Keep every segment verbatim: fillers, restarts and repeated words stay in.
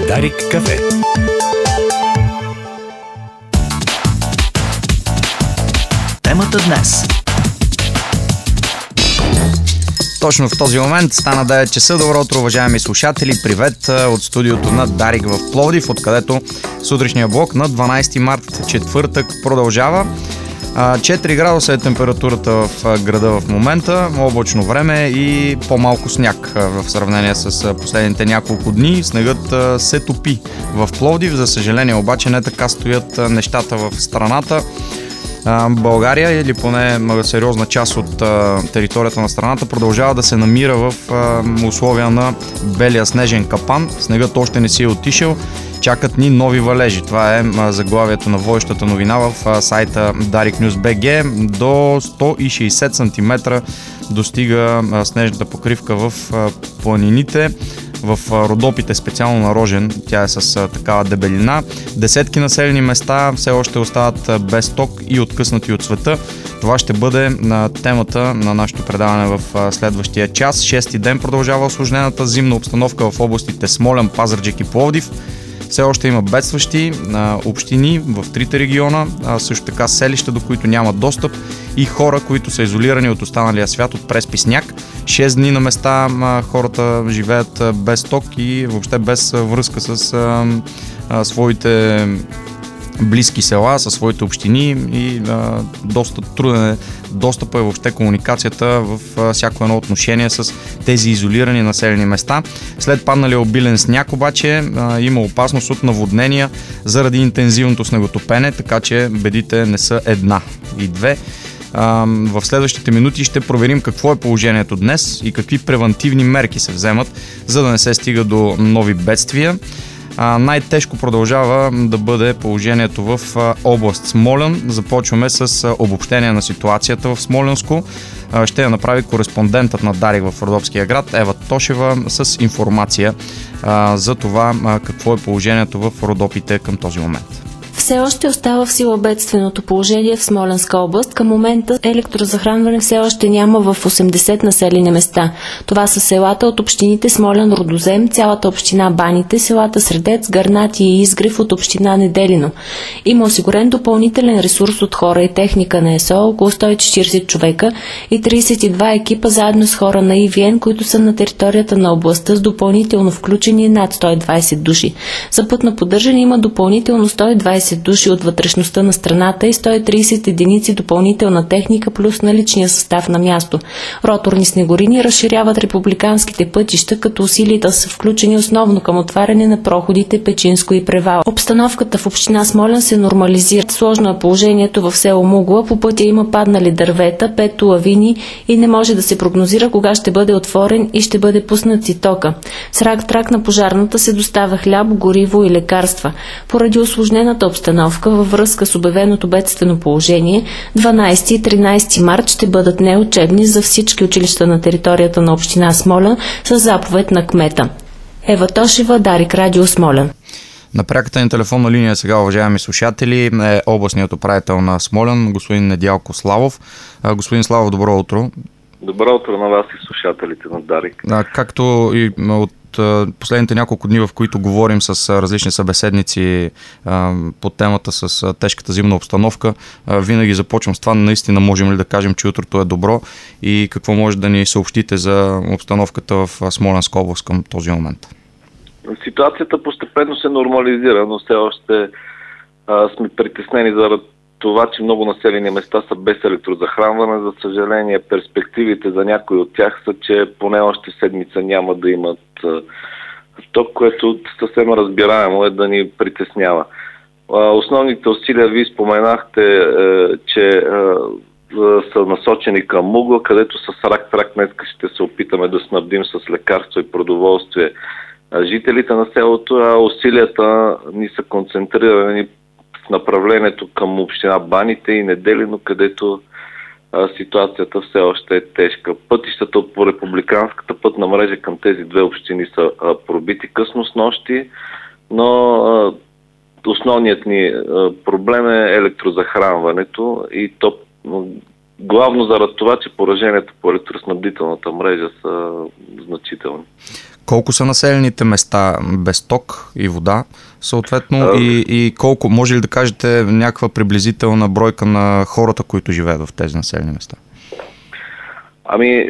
Дарик кафе. Темата днес. Точно в този момент стана девет часа. Добро утро, уважаеми слушатели. Привет от студиото на Дарик в Пловдив, откъдето сутрешния блок на дванайсети март, четвъртък, продължава. четири градуса е температурата в града в момента, облачно време и по-малко сняг в сравнение с последните няколко дни. Снегът се топи в Пловдив, за съжаление обаче не така стоят нещата в страната. България, или поне сериозна част от територията на страната, продължава да се намира в условия на белия снежен капан. Снегът още не си е отишъл. Чакат ни нови валежи. Това е заглавието на водещата новина в сайта Дарик Нюз точка би джи. До сто и шейсет сантиметра достига снежната покривка в планините. В Родопите, специално на Рожен, тя е с такава дебелина. Десетки населени места все още остават без ток и откъснати от света. Това ще бъде на темата на нашето предаване в следващия час. Шести ден продължава усложнената зимна обстановка в областите Смолян, Пазарджик и Пловдив. Все още има бедстващи а, общини в трите региона, а, също така селища, до които няма достъп, и хора, които са изолирани от останалия свят от преспи сняг. шест дни на места а, хората живеят а, без ток и въобще без а, връзка с а, а, своите близки села, със своите общини, и а, доста труден е достъпа и въобще комуникацията в а, всяко едно отношение с тези изолирани населени места. След падналия обилен сняг обаче а, има опасност от наводнения заради интензивното снеготопене, така че бедите не са една и две. А, в следващите минути ще проверим какво е положението днес и какви превантивни мерки се вземат, за да не се стига до нови бедствия. А, най-тежко продължава да бъде положението в а, област Смолян. Започваме с а, обобщение на ситуацията в Смолянско. А, ще я направи кореспондентът на Дарик в Родопския град Ева Тошева с информация а, за това а, какво е положението в Родопите към този момент. Все още остава в сила бедственото положение в Смолянска област. Към момента електрозахранване все още няма в осемдесет населени места. Това са селата от общините Смолян, Родозем, цялата община Баните, селата Средец, Гърнати и Изгрев от община Неделино. Има осигурен допълнителен ресурс от хора и техника на ЕСО, около сто и четирийсет човека и трийсет и два екипа заедно с хора на ИВН, които са на територията на областта, с допълнително включени над сто и двайсет души. За пътно поддържане има допълнително сто и двайсет души от вътрешността на страната и сто и трийсет единици допълнителна техника плюс наличния състав на място. Роторни снегорини разширяват републиканските пътища, като усилията са включени основно към отваряне на проходите Печинско и Превал. Обстановката в община Смолян се нормализира. Сложно е положението в село Мугла. По пътя има паднали дървета, пет лавини и не може да се прогнозира кога ще бъде отворен и ще бъде пуснат и тока. С рак-трак на пожарната се доставя хляб, гориво и лекарства. Поради усложнената обстановка във връзка с обявеното бедствено положение, дванайсети и тринайсети март ще бъдат неучебни за всички училища на територията на община Смолян с заповед на кмета. Ева Тошева, Дарик Радио Смолян. На пряката ни телефонна линия сега, уважаеми слушатели, е областният управител на Смолян, господин Недялко Славов. Господин Славов, добро утро. Добро утро на вас и слушателите на Дарик. А, както и от последните няколко дни, в които говорим с различни събеседници а, по темата с а, тежката зимна обстановка, а, винаги започвам с това: наистина можем ли да кажем, че утрото е добро, и какво може да ни съобщите за обстановката в Смолянска област към този момент? Ситуацията постепенно се нормализира, но все още а, сме притеснени заради това, че много населени места са без електрозахранване. За съжаление, перспективите за някои от тях са, че поне още седмица няма да имат ток, което съвсем разбираемо е да ни притеснява. Основните усилия, вие споменахте, че са насочени към Мугла, където с рак-трак днес ще се опитаме да снабдим с лекарство и продоволствие жителите на селото, а усилията ни са концентрирани в направлението към община Баните и Неделино, където а, ситуацията все още е тежка. Пътищата по републиканската пътна мрежа към тези две общини са а, пробити късно с нощи, но а, основният ни а, проблем е електрозахранването, и то главно заради това, че пораженията по електроснабдителната мрежа са значителни. Колко са населените места без ток и вода, съответно, а, и, и колко, може ли да кажете някаква приблизителна бройка на хората, които живеят в тези населени места? Ами, е,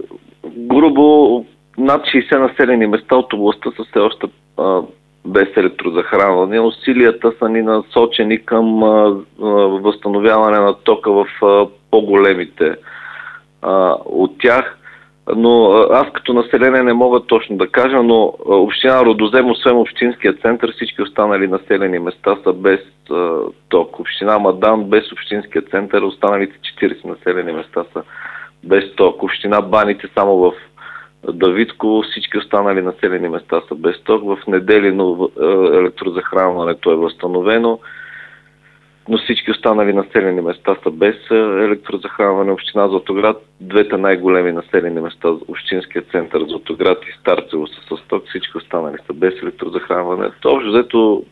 грубо над шейсет населени места от областта са все още е, без електрозахранване. Усилията са ни насочени към е, е, възстановяване на тока в е, по-големите е, от тях. Но аз като население не мога точно да кажа, но община Рудозем, освен общинския център, всички останали населени места са без а, ток. Община Мадан без общинския център, останалите четирийсет населени места са без ток. Община Баните само в Давидково, всички останали населени места са без ток. В Неделино електрозахранването е възстановено, но всички останали населени места са без електрозахранване. Община Златоград, двете най-големи населени места, общинския център Златоград и Старцево са с ток, всички останали са без електрозахранване. Общо взето,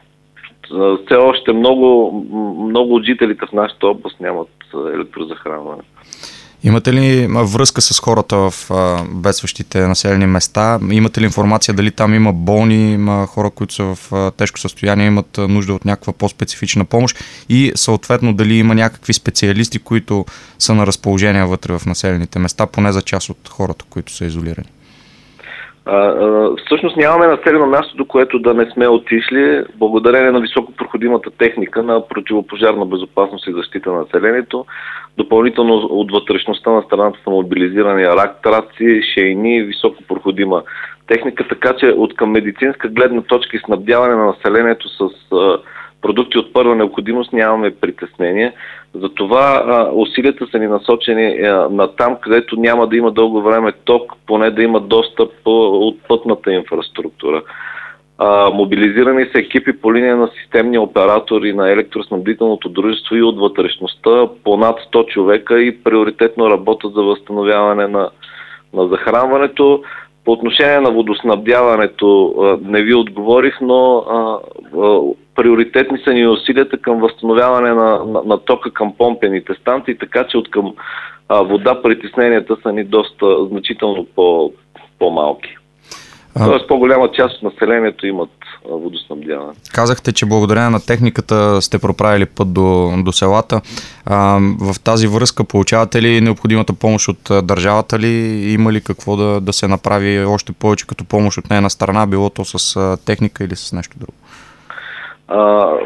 все още много, много от жителите в нашата област нямат електрозахранване. Имате ли връзка с хората в бедстващите населени места? Имате ли информация дали там има болни, има хора, които са в тежко състояние, имат нужда от някаква по-специфична помощ и съответно дали има някакви специалисти, които са на разположение вътре в населените места, поне за част от хората, които са изолирани? А, а, всъщност нямаме населено място, до което да не сме отишли, благодарение на високопроходимата техника на противопожарна безопасност и защита на населението. Допълнително от вътрешността на страната са мобилизирани рактраци, шейни, високопроходима техника, така че от към медицинска гледна точка и снабдяване на населението с а, продукти от първа необходимост нямаме притеснение. Затова а, усилията са ни насочени а, на там, където няма да има дълго време ток, поне да има достъп а, от пътната инфраструктура. А, мобилизирани са екипи по линия на системни оператори на електроснабдителното дружество и от вътрешността по над сто човека и приоритетно работят за възстановяване на, на захранването. По отношение на водоснабдяването а, не ви отговорих, но а, а, приоритетни са ни усилията към възстановяване на, на, на тока към помпените станции, така че от към а, вода притесненията са ни доста значително по, по-малки. А... Тоест по-голяма част от населението имат а, водоснабдяване. Казахте, че благодарение на техниката сте проправили път до, до селата. А, в тази връзка получавате ли необходимата помощ от държавата ли? Има ли какво да, да се направи още повече като помощ от нейна страна, било то с а, техника или с нещо друго? А,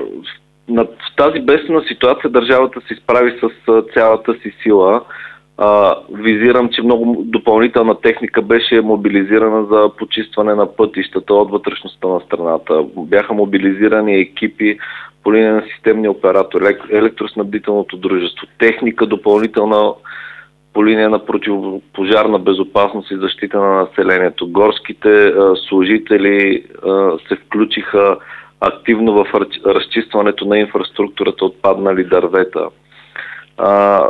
в тази бедствена ситуация държавата се изправи с а, цялата си сила. А, визирам, че много допълнителна техника беше мобилизирана за почистване на пътищата от вътрешността на страната. Бяха мобилизирани екипи по линия на системни оператори, електроснабдителното дружество, техника допълнителна по линия на противопожарна безопасност и защита на населението. Горските а, служители а, се включиха активно в разчистването на инфраструктурата от паднали дървета. А,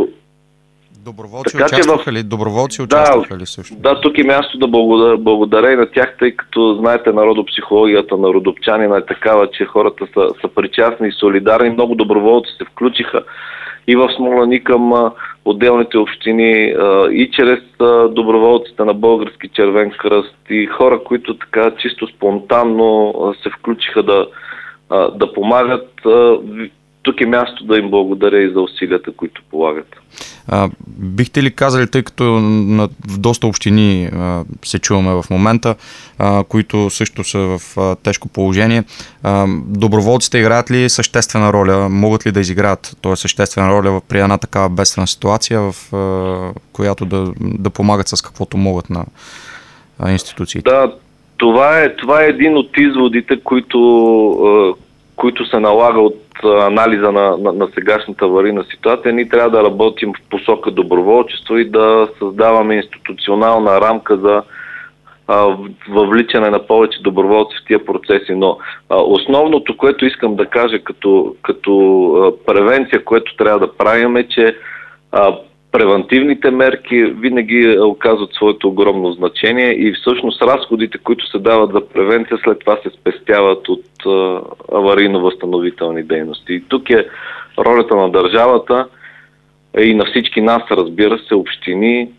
Доброволци участваха ли? Доброволци участваха да, ли също? Да, тук е място да благодаря, благодаря и на тях, тъй като знаете, народопсихологията на родопчанина е такава, че хората са, са причастни и солидарни. Много доброволци се включиха и в Смолян, и към а, отделните общини, а, и чрез а, доброволците на Български червен кръст и хора, които така чисто спонтанно а, се включиха да, а, да помагат. А, тук е място да им благодаря и за усилията, които полагат. А, бихте ли казали, тъй като на, в доста общини а, се чуваме в момента, а, които също са в а, тежко положение, а, доброволците играят ли съществена роля, могат ли да изиграят т.е. съществена роля при една такава бедствена ситуация, в а, която да, да помагат с каквото могат на а, институциите? Да, това е, това е един от изводите, които, а, които се налага от анализа на, на, на сегашната аварийна ситуация. Ние трябва да работим в посока доброволчество и да създаваме институционална рамка за а, въвличане на повече доброволци в тия процеси. Но а, основното, което искам да кажа като, като а, превенция, което трябва да правим е, че а, превентивните мерки винаги оказват своето огромно значение и всъщност разходите, които се дават за превенция, след това се спестяват от а, аварийно-възстановителни дейности. И тук е ролята на държавата и на всички нас, разбира се, общини,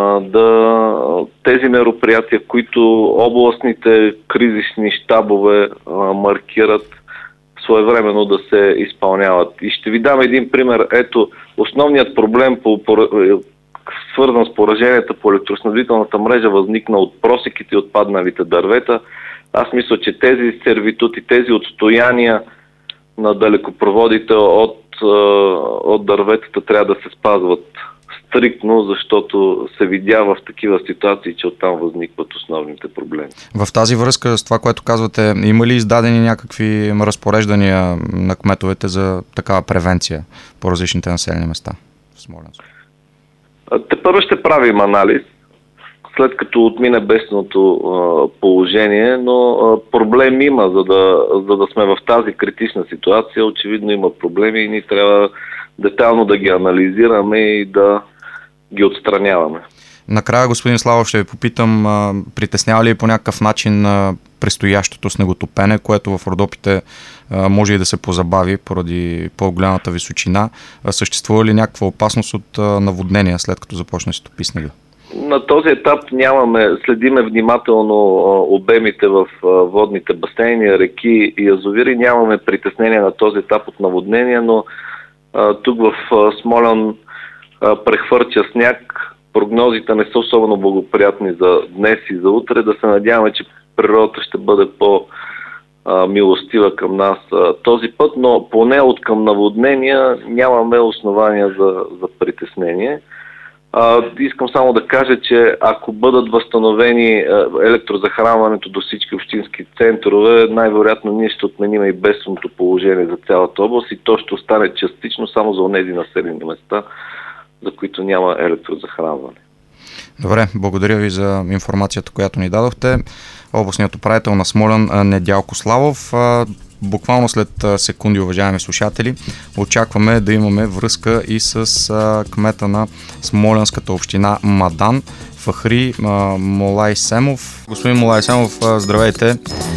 да тези мероприятия, които областните кризисни щабове маркират, своевременно да се изпълняват. И ще ви дам един пример. Ето, основният проблем, по, по, свързан с пораженията по електроснабдителната мрежа, възникна от просеките и отпадналите дървета. Аз мисля, че тези сервитути, тези отстояния на далекопроводите от, от дърветата трябва да се спазват стриктно, защото се видя в такива ситуации, че оттам възникват основните проблеми. В тази връзка с това, което казвате, има ли издадени някакви разпореждания на кметовете за такава превенция по различните населени места в Смолянско? Тепърво ще правим анализ, след като отмине бедственото положение, но проблем има, за да, за да сме в тази критична ситуация. Очевидно има проблеми и ние трябва детайлно да ги анализираме и да ги отстраняваме. Накрая, господин Славов, ще ви попитам, притеснява ли по някакъв начин предстоящото снеготопене, което в Родопите може и да се позабави поради по-голямата височина? Съществува ли някаква опасност от наводнения, след като започне да се топи снега? На този етап нямаме, следиме внимателно обемите в водните басейни, реки и язовири. Нямаме притеснение на този етап от наводнения, но тук в Смолян прехвърча сняг. Прогнозите не са особено благоприятни за днес и за утре. Да се надяваме, че природата ще бъде по-милостива към нас този път, но поне от към наводнения нямаме основания за, за притеснение. А, искам само да кажа, че ако бъдат възстановени електрозахранването до всички общински центрове, най-вероятно ние ще отменим и бедственото положение за цялата област и то ще остане частично само за онези населени места, за които няма електрозахранване. Добре, благодаря ви за информацията, която ни дадохте. Областният управител на Смолян Недялко Славов. Буквално след секунди, уважаеми слушатели, очакваме да имаме връзка и с кмета на Смолянската община Мадан, Фахри Молай Семов. Господин Молай Семов, здравейте.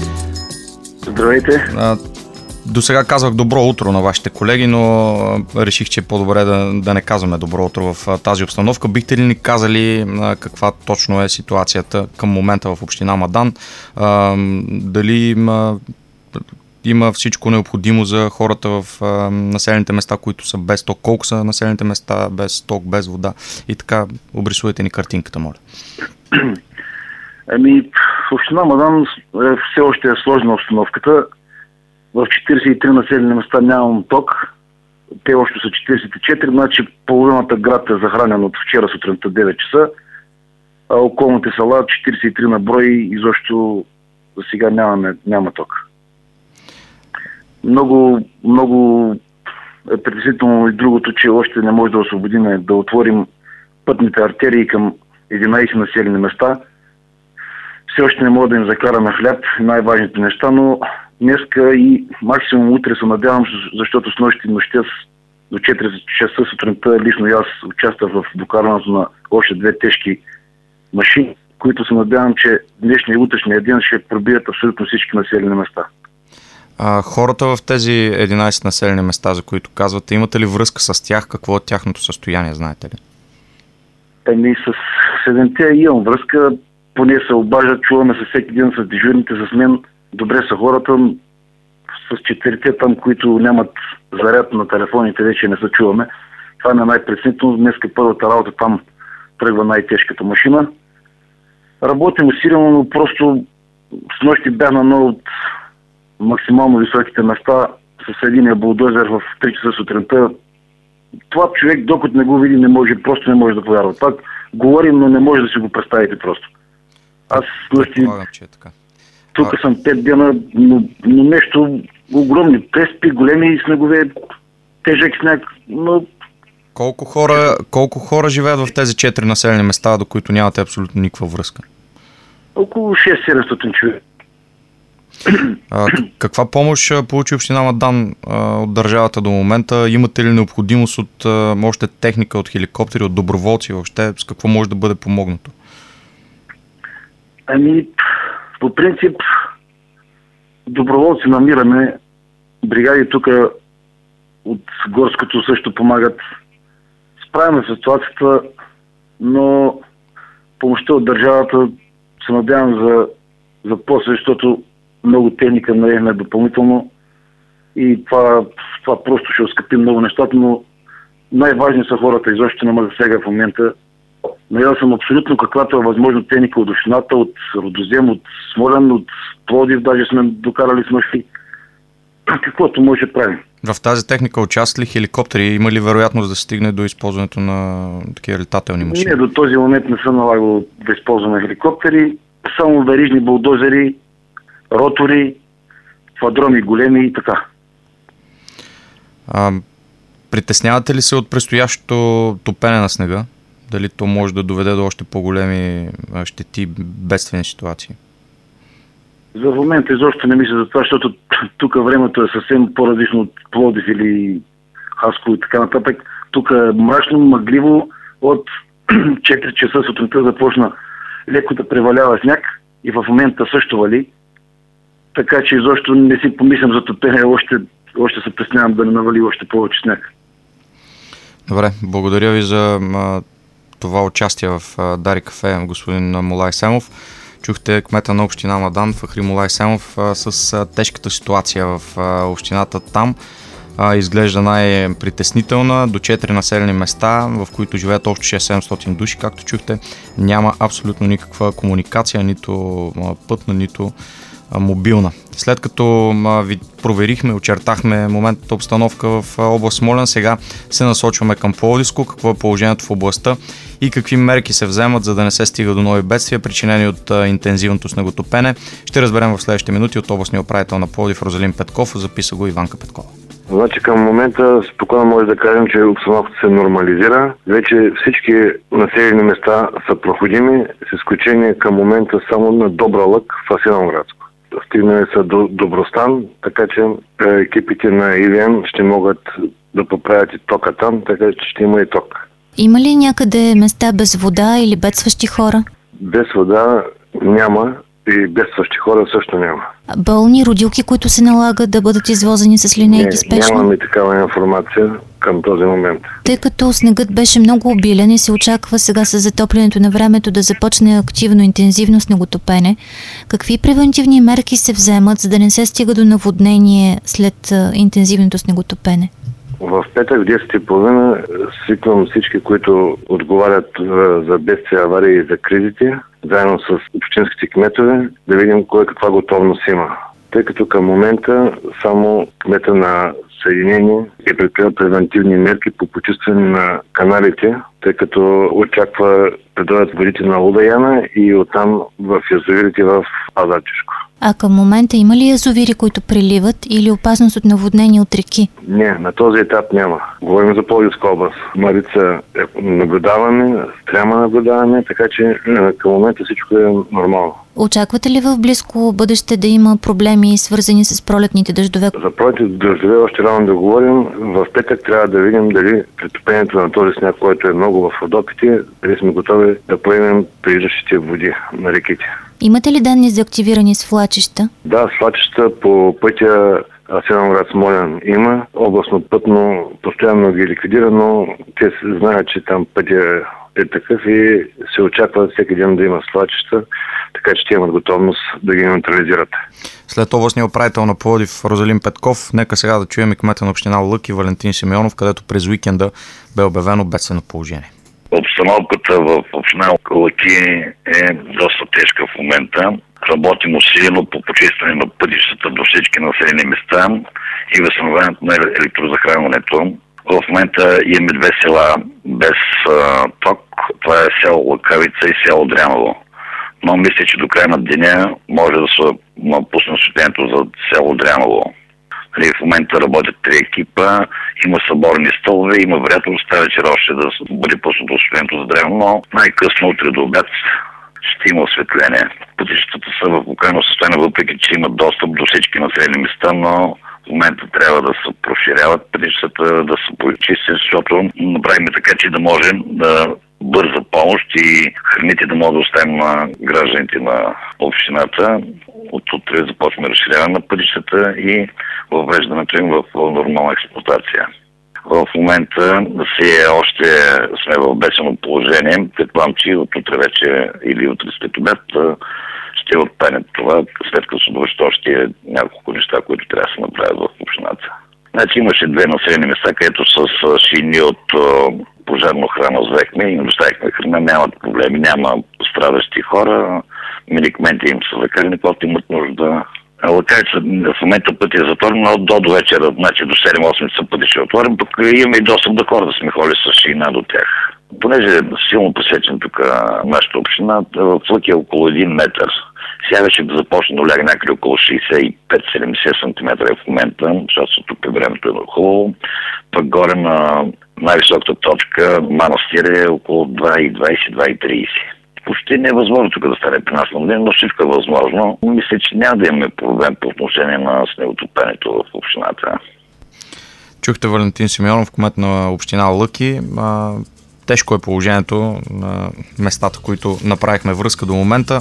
Здравейте. До сега казвах добро утро на вашите колеги, но реших, че е по-добре да, да не казваме добро утро в тази обстановка. Бихте ли ни казали каква точно е ситуацията към момента в община Мадан? Дали има, има всичко необходимо за хората в населените места, които са без ток? Колко са населените места без ток, без вода? И така, обрисувайте ни картинката, моля. Ами, в община Мадан все още е сложна обстановката. В четиридесет и три населени места нямам ток. Те още са четиридесет и четири, значи половината град е захранен от вчера сутринта девет часа, а околните села четиридесет и три на брой изобщо за сега нямаме, няма ток. Много, много е притеснително и другото, че още не може да освободим, да отворим пътните артерии към единайсет населени места. Все още не мога да им закараме хляб, най-важните неща, но днеска и максимум утре се надявам, защото с нощи нощта до четири часа сутринта лично и аз участвах в докарването на още две тежки машини, които се надявам, че днешния и утрешния ден ще пробият абсолютно всички населени места. А, хората в тези единайсет населени места, за които казвате, имате ли връзка с тях? Какво е тяхното състояние, знаете ли? Еми с седемте имам връзка, поне се обаждат, чуваме се всеки ден с дежурните, с мен. Добре са хората, с четирите там, които нямат заряд на телефоните, вече не се чуваме. Това е най-притеснително. Днеска първата работа там тръгва най-тежката машина. Работим усилено, но просто с нощи бях на едно от максимално високите места с единия булдозер в три часа сутринта. Това човек, докато не го види, не може, просто не може да повярва. Това говорим, но не може да си го представите просто. Аз с нощи... че е така. Тук а... съм пет дена, но, но нещо огромни преспи, големи снегове, тежък сняг, но... Колко хора, колко хора живеят в тези четири населени места, до които нямате абсолютно никаква връзка? Около шест-седемстотин човека. А, каква помощ получи община Мадан а, от държавата до момента? Имате ли необходимост от а, още техника, от хеликоптери, от доброволци въобще? С какво може да бъде помогнато? Ами, по принцип, доброволци намираме. Бригади тук от Горското също помагат. справим с ситуацията, но помощта от държавата се надявам за, за после, защото много техника наехме допълнително и това, това просто ще оскъпи много нещата, но най-важни са хората, изобщо не ме засега в момента. Наял съм абсолютно каквато е възможно техника от общината, от Рудозем, от Смолян, от Пловдив, даже сме докарали с мъжки. Каквото може да правим. В тази техника участват ли хеликоптери? Има ли вероятност да се стигне до използването на такива летателни машини? Не, до този момент не съм налагал да използваме хеликоптери, само верижни булдозери, ротори, квадрони големи и така. А, притеснявате ли се от предстоящото топене на снега? Дали то може да доведе до още по-големи щети, бедствени ситуации? За момента изобщо не мисля за това, защото тук времето е съвсем по-различно от Пловдив или Хасково и така нататък. Тук е мрачно, мъгливо. От четири часа сутринта започна леко да превалява сняг и в момента също вали. Така че изобщо не си помислям за топене, още, още се преснявам да не навали още повече сняг. Добре, благодаря ви за а, това участие в а, Дарик кафе, господин Молай Семов. Чухте кмета на община Мадан Фахри Молай Семов а, с а, тежката ситуация в а, общината там. А, изглежда най-притеснителна. До четири населени места, в които живеят общо шест-седемстотин души, както чухте, няма абсолютно никаква комуникация, нито а, пътна, нито а, мобилна. След като а, ви проверихме, очертахме моментната обстановка в а, област Смолян, сега се насочваме към Пловдивско, какво е положението в областта и какви мерки се вземат, за да не се стига до нови бедствия, причинени от а, интензивното снеготопене. Ще разберем в следващите минути от областния управител на Пловдив Розалин Петков, записа го Иванка Петкова. Значи към момента спокойно може да кажем, че обстановката се нормализира. Вече всички населени места са проходими, с изключение към момента само на Добра лък в Асеновградско. Стигнали са до Добростан, така че екипите на И В М ще могат да поправят и тока там, така че ще има и ток. Има ли някъде места без вода или бедстващи хора? Без вода няма и бедстващи хора също няма. Болни, родилки, които се налагат да бъдат извозени с линейки спешно? Нямаме такава информация към този момент. Тъй като снегът беше много обилен и се очаква сега с затоплянето на времето да започне активно, интензивно снеготопене, какви превентивни мерки се вземат, за да не се стига до наводнение след интензивното снеготопене? В петък в десет и половина свиквам всички, които отговарят за бедствия, аварии и за кризите, заедно с общинските кметове, да видим кой каква готовност има. Тъй като към момента само кмета на Съединение е предприел превентивни мерки по почистване на каналите, тъй като очаква да дойдат водите на Луда Яна и оттам в язовирите в Пазарджишко. А към момента има ли язовири, които преливат или опасност от наводнение от реки? Не, на този етап няма. Говорим за Пловдивска област. Марица наблюдаваме, Стряма наблюдаваме, така че към момента всичко е нормално. Очаквате ли в близко бъдеще да има проблеми, свързани с пролетните дъждове? За пролетните дъждове още рано да говорим. В петък трябва да видим дали претопението на този сняг, който е много в Родопите, дали сме готови да поемем прииждащите води на реките. Имате ли данни за активирани свлачища? Да, свлачища по пътя Асеновград Смолян има. Областно пътно постоянно ги ликвидира, но те знаят, че там пътя е такъв и се очаква всеки ден да има свлачища, така че те имат готовност да ги неутрализират. След областния управител на Пловдив Розалин Петков, нека сега да чуем и кмета на община Лъки Валентин Симеонов, където през уикенда бе обявено бедствено положение. Обстановката в община Лъки е доста тежка в момента. Работим усилено по почистване на пътищата до всички населени места и възстановяването на електрозахранването. В момента имаме две села без а, ток. Това е село Лъкавица и село Дряново. Но мисля, че до края на деня може да се напусне осветлението за село Дряново. В момента работят три екипа, има съборни столове, има вероятност тази вечер още да бъде пуснато осветлението за Дряново, но най-късно утре до обяд ще има осветление. Пътищата са в окаяно състояние, въпреки че имат достъп до всички населени места, но в момента трябва да се профиряват пътищата, да се почистят, защото направим така, че да можем да бърза помощ и храните да могат да оставим на гражданите на общината. От утре започваме разширяване на пътищата и въвеждането им в нормална експлоатация. В момента си още сме в бедствено положение. Предполагам, че от утре вече или утре след обед ще отпадне това, след като се довършат още няколко неща, които трябва да се направят в общината. Значи имаше две населени места, където с шини от пожарна охрана взехме и им доставихме храна, нямат проблеми, няма страдащи хора, медикаменти им са закарани, когато имат нужда. Лъкавица в момента път е затворен, но до до вечера, значи до седем-осем часа пъти ще е отворен, пък имаме и достъп до хора да сме ходили с шина до тях. Понеже е силно посечен тук нашата община, плък е около един метър. Сега вече започне да ляга някъде около шейсет и пет до седемдесет сантиметра в момента, защото тук е времето е хубаво. Пък горе на най-високата точка манастир е около два и двайсет до два и трийсет. Почти не е възможно тук да стане при нас на ден, но всичко е възможно. Мисля, че няма да имаме проблем по отношение на снеготопенето в общината. Чухте Валентин Симеонов, кмет на община Лъки. А, тежко е положението на местата, които направихме връзка до момента.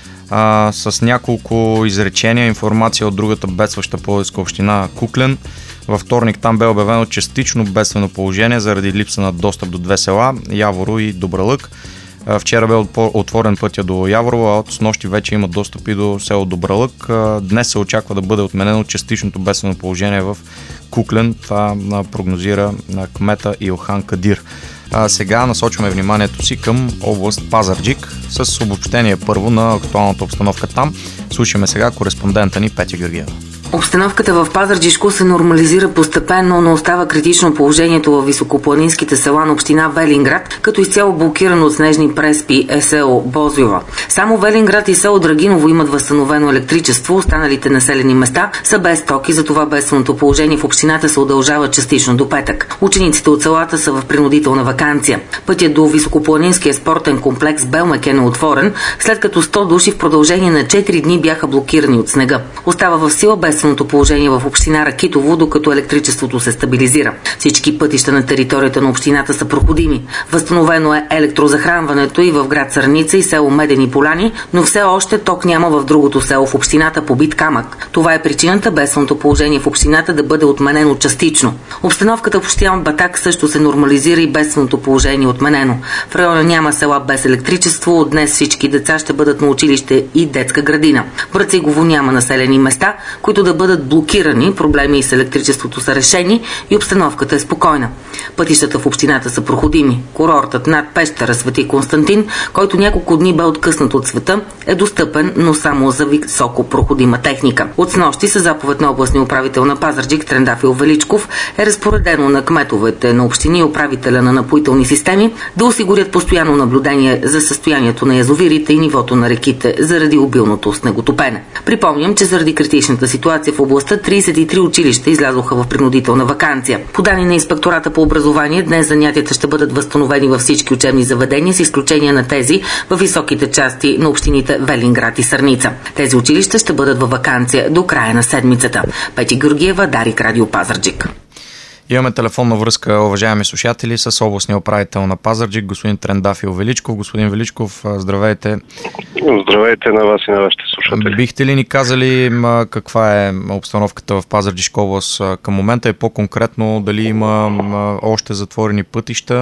А, с няколко изречения информация от другата бедстваща пловдивска община Куклен. Във вторник там бе обявено частично бедствено положение заради липса на достъп до две села – Яворо и Добралък. Вчера бе отворен пътя до Яворово, а от снощи вече има достъп и до село Добралък. Днес се очаква да бъде отменено частичното бедствено положение в Куклен. Това прогнозира кмета Илхан Кадир. А сега насочваме вниманието си към област Пазарджик с обобщение първо на актуалната обстановка там. Слушаме сега кореспондента ни Петя Георгиева. Обстановката в Пазарджишко се нормализира постепенно, но остава критично положението във високопланинските села на община Велинград, като изцяло блокирано от снежни преспи е село Бозлива. Само Велинград и село Драгиново имат възстановено електричество, останалите населени места са без ток и затова бедственото положение в общината се удължава частично до петък. Учениците от селата са в принудителна ваканция. Пътят до високопланинския спортен комплекс Белмекен е отворен, след като сто души в продължение на четири дни бяха блокирани от снега. Остава в сила без положение в община Ракитово, докато електричеството се стабилизира. Всички пътища на територията на общината са проходими. Възстановено е електрозахранването и в град Сърница и село Медени поляни, но все още ток няма в другото село в общината Побит камък. Това е причината бедственото положение в общината да бъде отменено частично. Обстановката в община Батак също се нормализира и бедственото положение е отменено. В района няма села без електричество. От днес всички деца ще бъдат на училище и детска градина. В Брацигово няма населени места, които да бъдат блокирани, проблеми с електричеството са решени и обстановката е спокойна. Пътищата в общината са проходими. Курортът над Пещера Свети Константин, който няколко дни бе откъснат от света, е достъпен, но само за високо проходима техника. От снощи със заповед на областния управител на Пазарджик Трендафил Величков е разпоредено на кметовете на общини и управителя на напоителни системи да осигурят постоянно наблюдение за състоянието на язовирите и нивото на реките заради обилното снеготопене. Припомням, че заради критичната ситуация в областта трийсет и три училища излязоха в принудителна ваканция. По данни на Инспектората по образование, днес занятията ще бъдат възстановени във всички учебни заведения, с изключение на тези в високите части на общините Велинград и Сърница. Тези училища ще бъдат във ваканция до края на седмицата. Петя Георгиева, Дарик, Радио Пазарджик. Имаме телефонна връзка, уважаеми слушатели, с областния управител на Пазарджик, господин Трендафил Величков. Господин Величков, здравейте. Здравейте на вас и на вашите слушатели. Бихте ли ни казали каква е обстановката в Пазарджишка област към момента и по-конкретно дали има още затворени пътища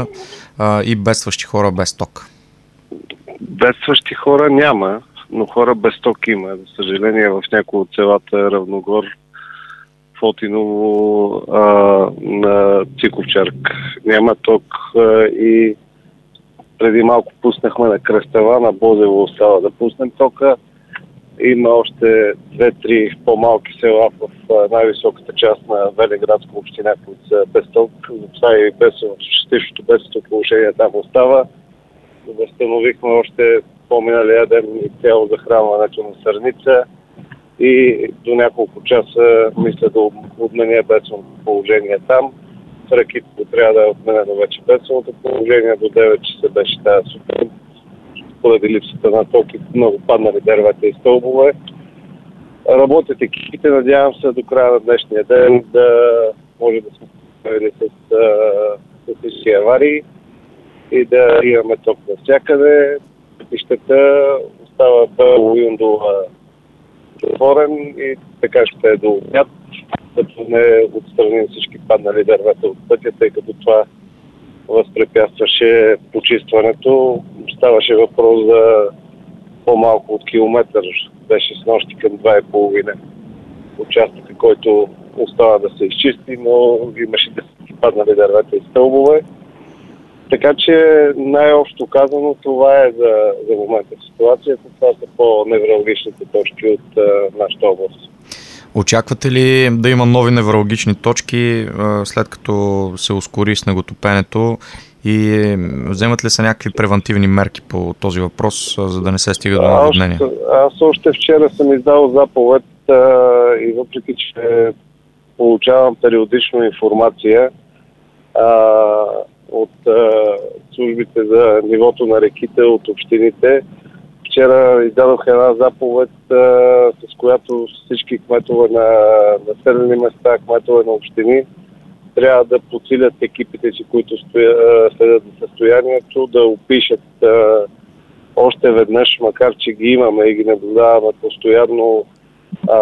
и бедстващи хора без ток? Бедстващи хора няма, но хора без ток има. За съжаление в някои от селата Равногор, Фотиново, а, на Циковчарк няма ток а, и преди малко пуснахме на Кръстава, на Бозево остава да пуснем тока. Има още две-три по-малки села в а, най-високата част на Велинградска община, които са без ток. Това и без частичното бедствено положение там остава. Възстановихме още по-миналия ден и цяло захранването на Сърница. И до няколко часа мисля да отменя бедственото положение там. В Ракитово трябва да е отменено вече бедственото положение. До девет часа беше тази сутрин. Поради липсата на ток и много паднали дървета и стълбове. Работят екипите, надявам се до края на днешния ден да може да сме справили с, с всички аварии и да имаме ток навсякъде. Пътищата остава Бело Юндова затворен и така ще е до обяд, като не отстраним всички паднали дървета от пътя, тъй като това възпрепятстваше почистването. Ставаше въпрос за по-малко от километър. Беше с нощи към два и половина участъка, който остава да се изчисти, но имаше десетки паднали дървета и стълбове. Така че най-общо казано това е за, за момента ситуацията. Това са по-невралгичните точки от а, нашата област. Очаквате ли да има нови невралгични точки, след като се ускори снеготопенето, и вземат ли са някакви превантивни мерки по този въпрос, за да не се стига до наводнение? Аз, аз още вчера съм издал заповед а, и въпреки, че получавам периодично информация а, от а, службите за нивото на реките, от общините, вчера издадох една заповед, а, с която всички кметове на населени места, кметове на общини трябва да подсилят екипите си, които стоя, следят за състоянието, да опишат а, още веднъж, макар че ги имаме и ги наблюдаваме постоянно, а,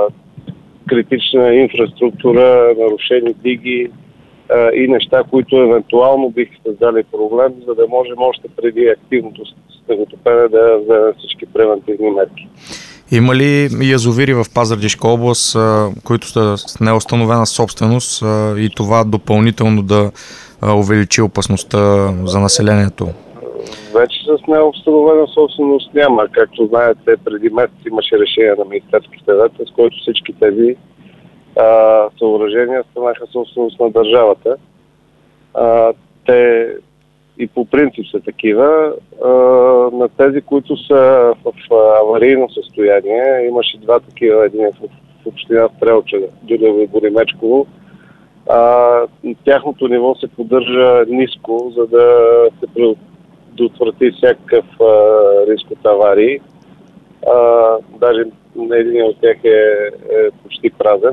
критична инфраструктура, нарушени диги а, и неща, които евентуално биха създали проблем, за да можем още преди активното снеготопене да вземем всички превентивни мерки. Има ли язовири в Пазарджишка област, които са с неустановена собственост, и това допълнително да увеличи опасността за населението? Вече с неустановена собственост няма. Както знаете, преди месец имаше решение на Министерския съвет, с който всички тези а, съоръжения станаха собственост на държавата. А, те и по принцип са такива. А, на тези, които са в аварийно състояние, имаше два такива, един в, в община Стрелча, Дюдево и Боримечково. А, тяхното ниво се поддържа ниско, за да се предотврати всякакъв а, риск от аварии. А, даже един от тях е, е почти празен.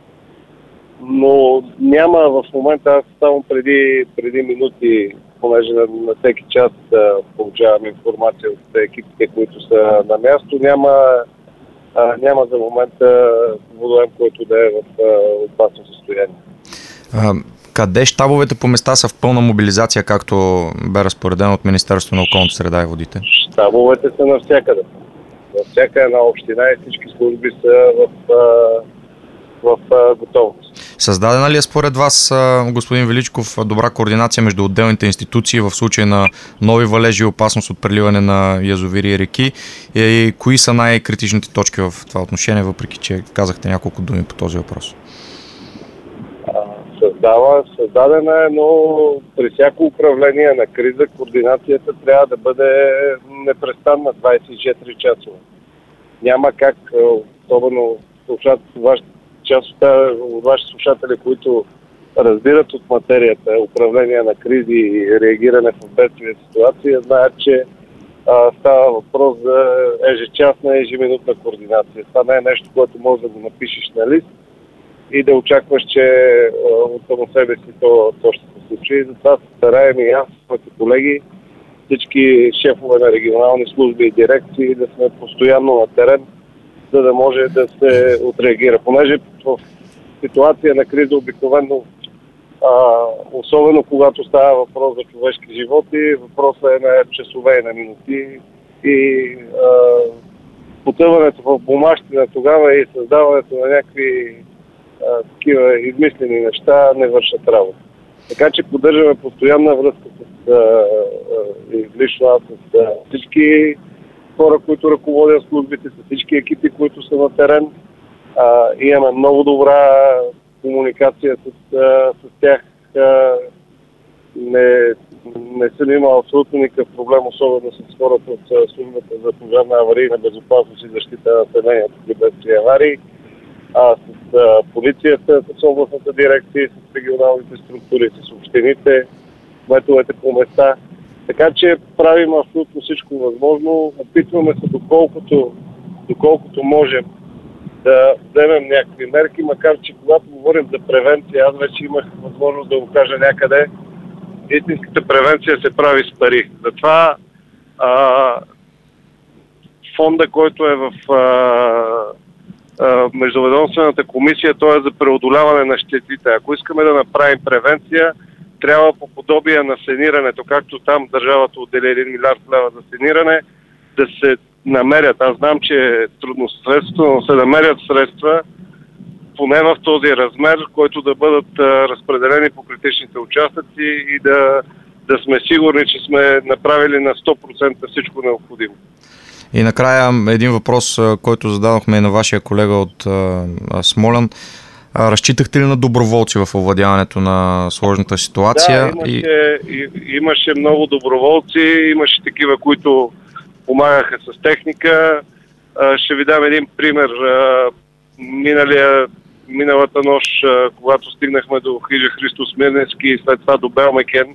Но няма в момента, аз само преди, преди минути, понеже на, на всеки час да получавам информация от екипите, които са на място, няма, а, няма за момента водоем, който да е в а, опасно състояние. А, къде щабовете по места са в пълна мобилизация, както бе разпоредено от Министерството на околната среда и водите? Щабовете са навсякъде. Във всяка една община и всички служби са в, в, в готовност. Създадена ли е според вас, господин Величков, добра координация между отделните институции в случай на нови валежи и опасност от преливане на язовири и реки? И кои са най-критичните точки в това отношение, въпреки че казахте няколко думи по този въпрос? Създава, създадена е, но при всяко управление на криза координацията трябва да бъде непрестанна двадесет и четири часова. Няма как, особено част от ваши слушатели, които разбират от материята управление на кризи и реагиране в бедствени ситуации, знаят, че а, става въпрос за ежечасна, ежеминутна координация. Това не е нещо, което може да го напишеш на лист и да очакваш, че а, от само себе си то, то ще се случи. И затова се стараем и аз, моите колеги, всички шефове на регионални служби и дирекции да сме постоянно на терен, за да може да се отреагира. Понеже в ситуация на криза обикновено, а, особено когато става въпрос за човешки животи, въпросът е на часове и на минути. И а, потъването в бумащина тогава и създаването на някакви а, такива измислени неща не вършат работа. Така че поддържаме постоянна връзка с а, а, и лично аз с а, всички хора, които ръководят службите, с всички екипи, които са на терен. А, имаме много добра комуникация с, а, с тях. А, не, не съм имал абсолютно никакъв проблем, особено с хората от службата за пожарна аварийна безопасност и защита на населението при бедствия и аварии. А с а, полицията, с областната дирекция, с регионалните структури, с общините, кметовете по места. Така че правим абсолютно всичко възможно. Опитваме се доколкото, доколкото можем да вземем някакви мерки, макар че когато говорим за превенция, аз вече имах възможност да го кажа някъде, истинската превенция се прави с пари. Затова а, фонда, който е в а, а, междуведомствената комисия, т.е. за преодоляване на щетите. Ако искаме да направим превенция, трябва по подобие на санирането, както там държавата отдели един милиард лева за саниране, да се намерят, аз знам, че е трудно средство, но се намерят средства, поне в този размер, който да бъдат а, разпределени по критичните участъци и да, да сме сигурни, че сме направили на сто процента всичко необходимо. И накрая един въпрос, който зададохме и на вашия колега от а, Смолян. А, разчитахте ли на доброволци в овладяването на сложната ситуация? Да, имаше, и... имаше много доброволци, имаше такива, които помагаха с техника. А, ще ви дам един пример. А, миналия, миналата нощ, а, когато стигнахме до хижа Христо Смирненски и след това до Белмекен,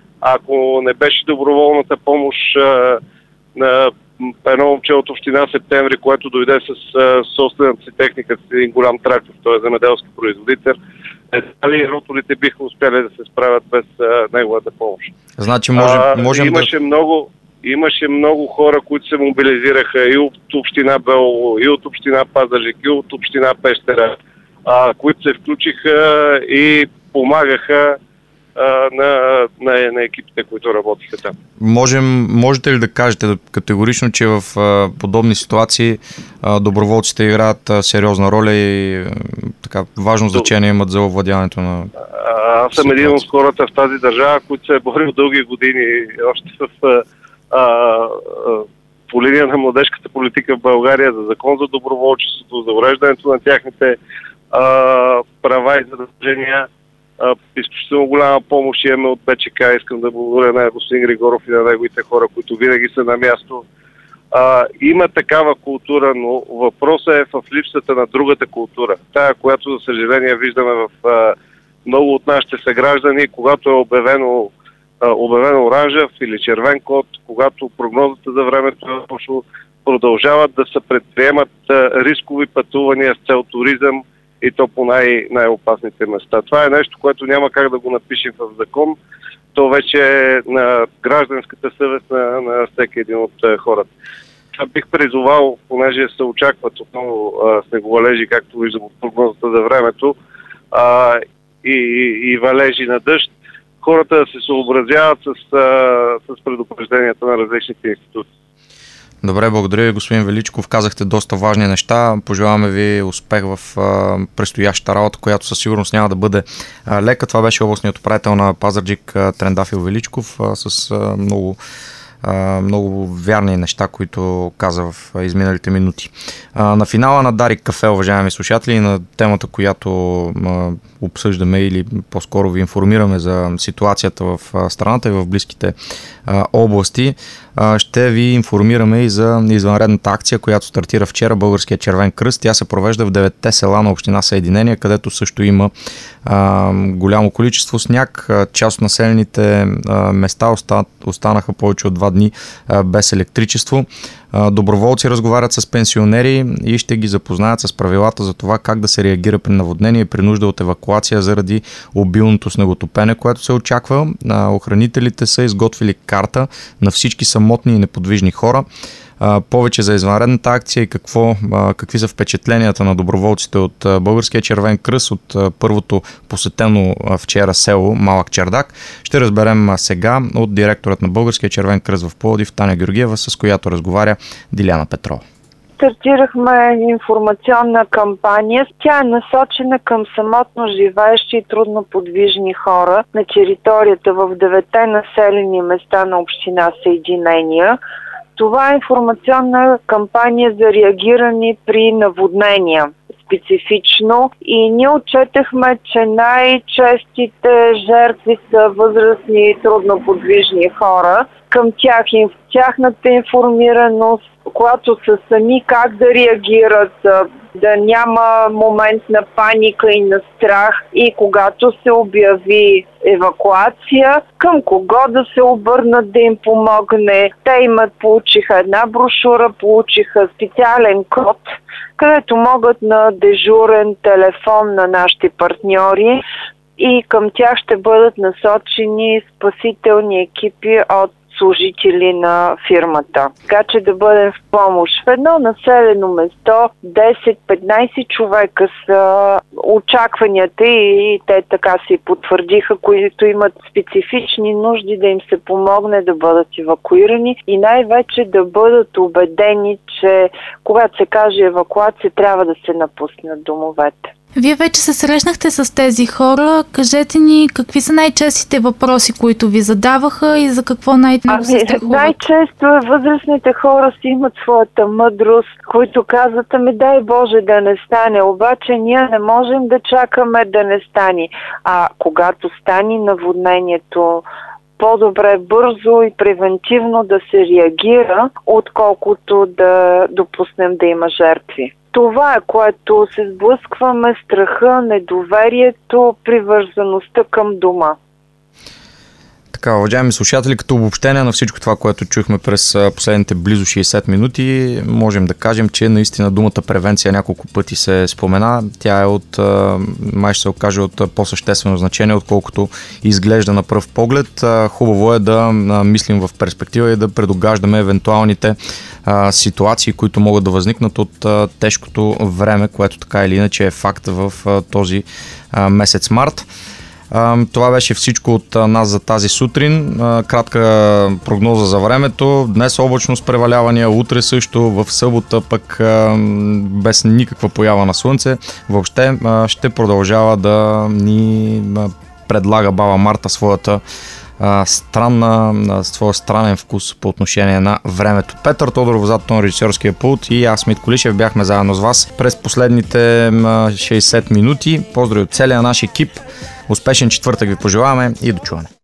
ако не беше доброволната помощ а, на едно момче от община Септември, което дойде с а, собствената си техника, с един голям трактор, той е земеделски производител, дали роторите биха успели да се справят без а, неговата помощ. Значи може, можем а, имаше да... много, имаше много хора, които се мобилизираха и от община Белово, и от община Пазарджик, и от община Пещера, а, които се включиха и помагаха На, на, на екипите, които работиха там. Можем, можете ли да кажете категорично, че в а, подобни ситуации а, доброволците играят а, сериозна роля и а, така важно значение имат за овладяването на... А, аз съм ситуация. Един от хората в тази държава, които се е борил дълги години още в а, а, по линия на младежката политика в България за закон за доброволчеството, за уреждането на тяхните а, права и задължения. Изключително голяма помощ имаме от БЧК. Искам да благодаря на господин Григоров и на неговите хора, които винаги са на място. А, има такава култура, но въпросът е в липсата на другата култура. Тая, която за съжаление виждаме в а, много от нашите съграждани, когато е обявено, а, обявено оранжев или червен код, когато прогнозата за времето е точно, продължават да се предприемат а, рискови пътувания с цел туризъм, и то по най- най-опасните места. Това е нещо, което няма как да го напишем в закон. То вече е на гражданската съвест на, на всеки един от а, хората. Това бих призовал, понеже се очакват отново а, снеговалежи, както виждам от прогнозата за времето, а, и, и, и валежи на дъжд, хората да се съобразяват с, а, с предупрежденията на различните институции. Добре, благодаря ви, господин Величков. Казахте доста важни неща. Пожелаваме ви успех в а, предстоящата работа, която със сигурност няма да бъде а, лека. Това беше областният управител на Пазарджик Трендафил Величков а, с а, много, а, много вярни неща, които каза в а, изминалите минути. А, на финала на Дарик кафе, уважаеми слушатели, на темата, която а, обсъждаме или по-скоро ви информираме за ситуацията в а, страната и в близките а, области, ще ви информираме и за извънредната акция, която стартира вчера, Българския червен кръст. Тя се провежда в деветте села на община Съединение, където също има а, голямо количество сняг. Част от населените а, места останаха повече от два дни а, без електричество. А, доброволци разговарят с пенсионери и ще ги запознаят с правилата за това как да се реагира при наводнение и при нужда от евакуация заради обилното снеготопене, което се очаква. А, охранителите са изготвили карта на всички самотни и неподвижни хора. А, повече за извънредната акция и какво, а, какви са впечатленията на доброволците от а, Българския червен кръст, от а, първото посетено а, вчера село Малък Чардак, ще разберем а, сега от директорът на Българския червен кръст в Пловдив Таня Георгиева, с която разговаря Диляна Петрова. Стартирахме информационна кампания. Тя е насочена към самотно живеещи и трудно подвижни хора на територията в деветте населени места на община Съединения. Това е информационна кампания за реагиране при наводнения специфично и ние отчетахме, че най-честите жертви са възрастни и трудноподвижни хора. Към тях, тяхната информираност, когато са сами, как да реагират, да няма момент на паника и на страх, и когато се обяви евакуация, към кого да се обърнат да им помогне. Те имат, получиха една брошура, получиха специален код, където могат на дежурен телефон на нашите партньори и към тях ще бъдат насочени спасителни екипи от служители на фирмата. Така че да бъдем в помощ. В едно населено место десет-петнайсет човека са очакванията и те така се потвърдиха, които имат специфични нужди да им се помогне да бъдат евакуирани и най-вече да бъдат убедени, че когато се каже евакуация, трябва да се напуснат домовете. Вие вече се срещнахте с тези хора. Кажете ни какви са най-честите въпроси, които ви задаваха и за какво най-много се страхуват? Най-често възрастните хора си имат своята мъдрост, които казват, ами дай Боже да не стане, обаче ние не можем да чакаме да не стане. А когато стане наводнението, по-добре бързо и превентивно да се реагира, отколкото да допуснем да има жертви. Това е, което се сблъскваме, страха, недоверието, привързаността към дома. Така, уважаеми слушатели, като обобщение на всичко това, което чухме през последните близо шейсет минути, можем да кажем, че наистина думата превенция няколко пъти се спомена. Тя е от, май ще се окаже, от по-съществено значение, отколкото изглежда на пръв поглед. Хубаво е да мислим в перспектива и да предугаждаме евентуалните ситуации, които могат да възникнат от тежкото време, което така или иначе е факт в този месец март. Това беше всичко от нас за тази сутрин. Кратка прогноза за времето. Днес облачно с превалявания, утре също, в събота пък без никаква поява на слънце. Въобще ще продължава да ни предлага баба Марта своята странна, своя странен вкус по отношение на времето. Петър Тодоров зад тон режисьорския пулт и аз, Мит Колишев, бяхме заедно с вас през последните шейсет минути. Поздрави от целия наш екип. Успешен четвъртък ви пожелаваме и до чуване.